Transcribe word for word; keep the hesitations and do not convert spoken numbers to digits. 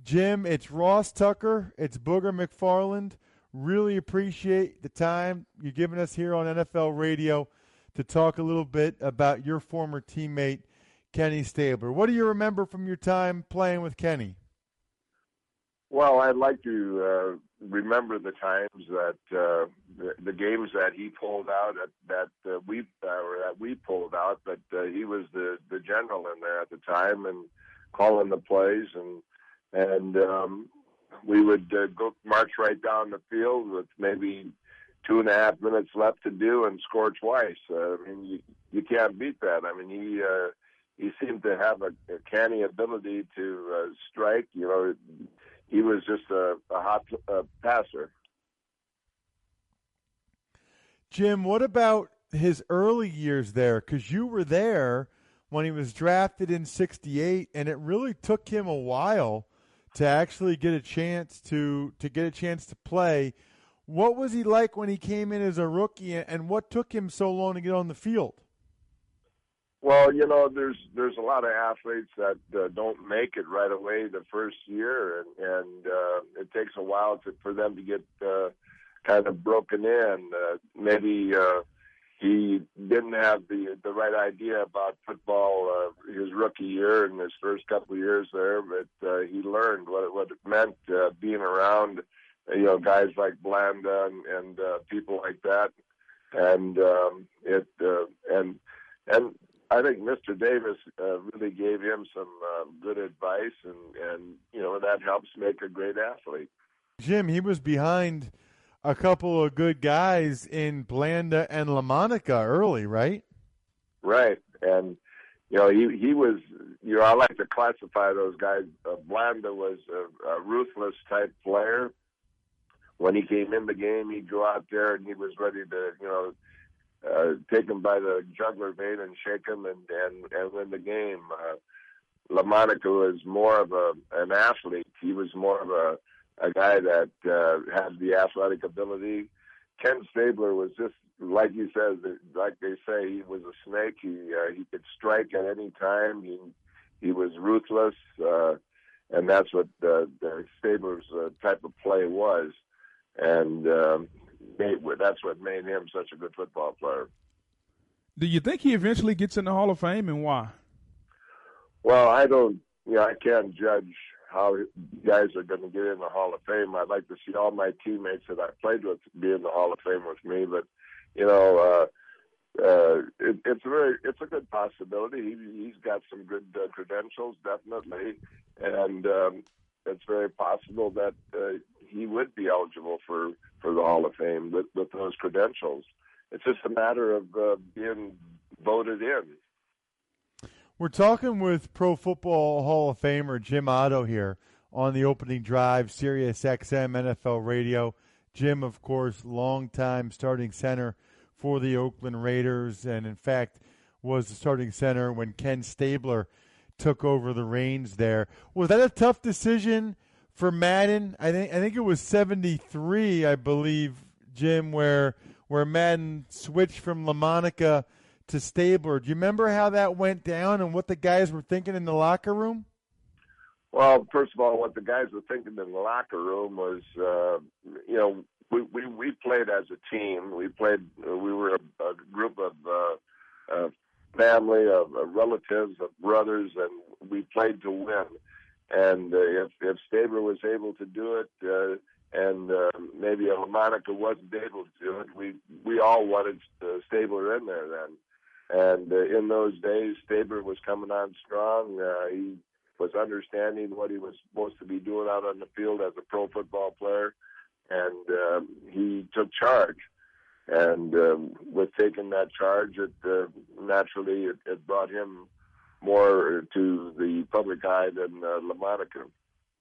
Jim, it's Ross Tucker. It's Booger McFarland. Really appreciate the time you're giving us here on N F L Radio to talk a little bit about your former teammate, Kenny Stabler. What do you remember from your time playing with Kenny? Well, I'd like to uh, remember the times that uh, the, the games that he pulled out, at, that uh, we uh, that we pulled out, but uh, he was the, the general in there at the time and calling the plays, and and um, we would uh, go march right down the field with maybe two and a half minutes left to do and score twice. Uh, I mean, you, you can't beat that. I mean, he uh, he seemed to have a, a canny ability to uh, strike. You know, he was just a, a hot uh, passer. Jim, what about his early years there? Because you were there when he was drafted in sixty-eight, and it really took him a while to actually get a chance to to get a chance to play. What was he like when he came in as a rookie, and what took him so long to get on the field? Well, you know, there's there's a lot of athletes that uh, don't make it right away the first year, and, and uh, it takes a while to, for them to get uh, kind of broken in. Uh, maybe uh, he didn't have the the right idea about football uh, his rookie year and his first couple of years there, but uh, he learned what it, what it meant uh, being around, you know, guys like Blanda and, and uh, people like that, and um, it uh, and and. I think Mister Davis uh, really gave him some uh, good advice, and, and, you know, that helps make a great athlete. Jim, he was behind a couple of good guys in Blanda and LaMonica early, right? Right. And, you know, he, he was, you know, I like to classify those guys. Uh, Blanda was a, a ruthless type player. When he came in the game, he'd go out there and he was ready to, you know, Uh, take him by the jugular vein and shake him and, and, and win the game. Uh, LaMonica was more of a an athlete. He was more of a, a guy that uh, had the athletic ability. Ken Stabler was just, like you said, like they say, he was a snake. He uh, he could strike at any time. He he was ruthless, uh, and that's what uh, the Stabler's uh, type of play was. And um, Made, that's what made him such a good football player. Do you think he eventually gets in the Hall of Fame, and why? Well, I don't, you know, I can't judge how guys are going to get in the Hall of Fame. I'd like to see all my teammates that I played with be in the Hall of Fame with me, but, you know, uh, uh, it, it's a very, it's a good possibility. He, he's got some good uh, credentials, definitely, and um, it's very possible that uh, he would be eligible for, for the Hall of Fame with, with those credentials. It's just a matter of uh, being voted in. We're talking with Pro Football Hall of Famer Jim Otto here on the opening drive, Sirius X M N F L Radio. Jim, of course, longtime starting center for the Oakland Raiders, and in fact was the starting center when Ken Stabler took over the reins there. Was that a tough decision for Madden? I think I think it was seventy-three, I believe, Jim, where where Madden switched from LaMonica to Stabler. Do you remember how that went down and what the guys were thinking in the locker room? Well, first of all, what the guys were thinking in the locker room was, uh, you know, we, we, we played as a team. We played. We were a, a group of uh, uh, family, of uh, relatives, of brothers, and we played to win. And uh, if, if Stabler was able to do it, uh, and uh, maybe LaMonica wasn't able to do it, we we all wanted uh, Stabler in there then. And uh, in those days, Stabler was coming on strong. Uh, he was understanding what he was supposed to be doing out on the field as a pro football player, and uh, he took charge. And um, with taking that charge, it uh, naturally it, it brought him more to the public eye than uh, LaMonica.